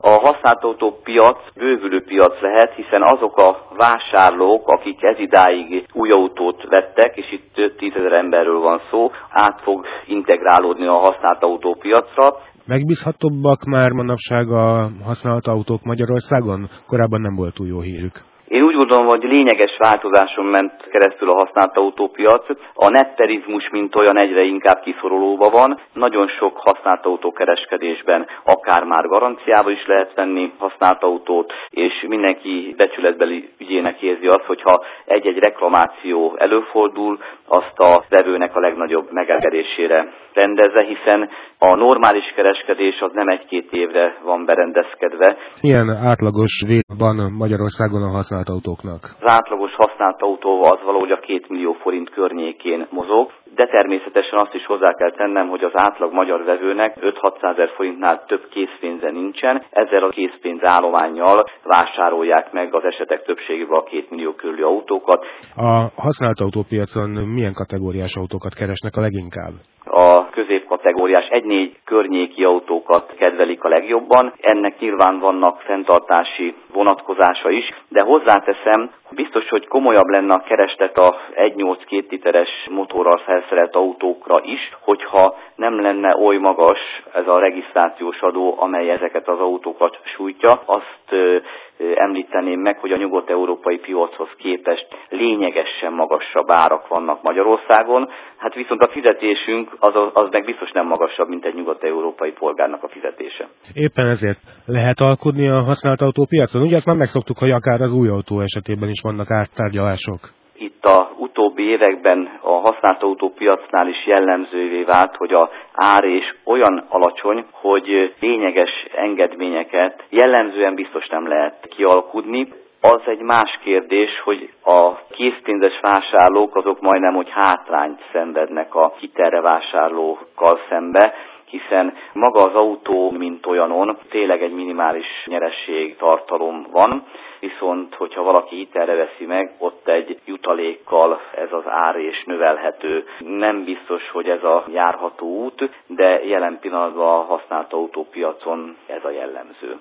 A használt autópiac bővülő piac lehet, hiszen azok a vásárlók, akik ezidáig új autót vettek, és itt több 10 000 emberről van szó, át fog integrálódni a használt autópiacra. Megbízhatóbbak már manapság a használt autók Magyarországon? Korábban nem volt túl jó hírük. Én úgy gondolom, hogy lényeges változáson ment keresztül a használt autópiac. A netterizmus, mint olyan, egyre inkább kiszorulóban van. Nagyon sok használt autókereskedésben akár már garanciával is lehet venni használt autót, és mindenki becsületbeli ügyének érzi azt, hogyha egy-egy reklamáció előfordul, azt a vevőnek a legnagyobb megelégedésére rendezze, hiszen a normális kereskedés az nem 1-2 évre van berendezkedve. Milyen átlagos rét van Magyarországon a használt autóknak? Az átlagos használt autó az valahogy a 2 millió forint környékén mozog, de természetesen azt is hozzá kell tennem, hogy az átlag magyar vevőnek 5-600 000 forintnál több készpénze nincsen, ezzel a készpénz állománnyal vásárolják meg az esetek többségében a 2 millió körüli autókat. A használt autópiacon milyen kategóriás autókat keresnek a leginkább? A középkategóriás 1-4 környéki autókat kedvelik a legjobban. Ennek nyilván vannak fenntartási vonatkozása is, de hozzáteszem, biztos, hogy komolyabb lenne a kereslet a 1.8-2 literes motorral felszerelt autókra is, hogyha nem lenne oly magas ez a regisztrációs adó, amely ezeket az autókat sújtja. Azt említeném meg, hogy a nyugat-európai piachoz képest lényegesen magasabb árak vannak Magyarországon, hát viszont a fizetésünk az meg biztos nem magasabb, mint egy nyugat-európai polgárnak a fizetése. Éppen ezért lehet alkudni a használt autópiacon? Ugye ezt már megszoktuk, hogy akár az új autó esetében is vannak ártárgyalások. Itt a utóbbi években a használt autópiacnál is jellemzővé vált, hogy az ár és olyan alacsony, hogy lényeges engedményeket jellemzően biztos nem lehet kialkudni. Az egy más kérdés, hogy a készpénzes vásárlók azok majdnem, hogy hátrányt szenvednek a hitelre vásárlókkal szembe, hiszen maga az autó, mint olyanon, tényleg egy minimális nyerességtartalom van, viszont hogyha valaki hitelre veszi meg, ott egy jutalékkal ez az ár és növelhető. Nem biztos, hogy ez a járható út, de jelen pillanatban a használt autópiacon ez a jellemző.